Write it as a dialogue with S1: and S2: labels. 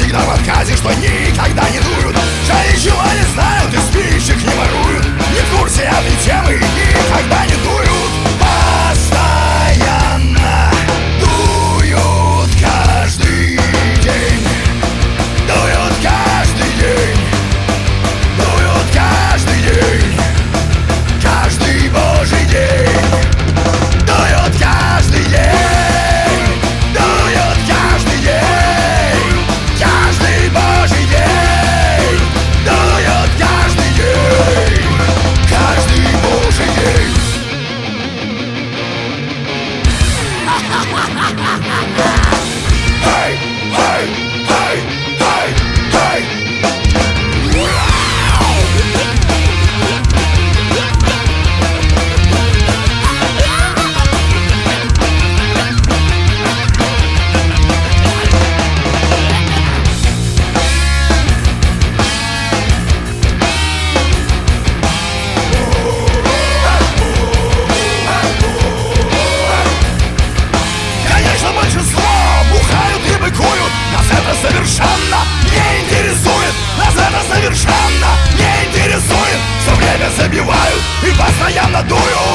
S1: всегда в отказе, что никогда не дуют. Жаль, ничего не знают и спящих не воруют. Не в курсе этой темы и никогда не дуют. Постоянно дуют каждый день. Дуют каждый день. Дуют каждый день. Каждый божий день. Дуют каждый день. Дуют каждый день. Каждый божий день. Дуют каждый день. Каждый божий день. Эй, эй, эй, эй, эй. Конечно, большинство бухают и быкуют. Нас это совершенно не интересует. Нас это совершенно не интересует. Все время забивают и постоянно дуют.